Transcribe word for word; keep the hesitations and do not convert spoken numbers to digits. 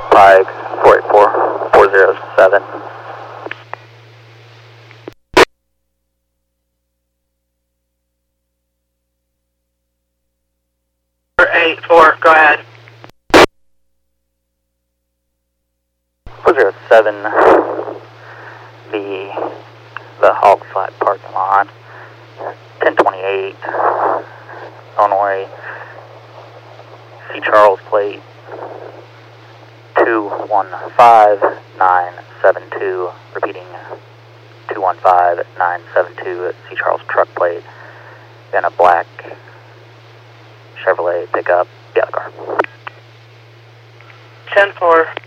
five four eight four four zero seven. eight four, go ahead. four zero seven, the, the Hog Flat parking lot, ten twenty-eight, Illinois, C. Charles plate, two one five nine seven two, repeating, two one five nine seven two, C. Charles truck plate, and a black Chevrolet pickup, the other car. ten four.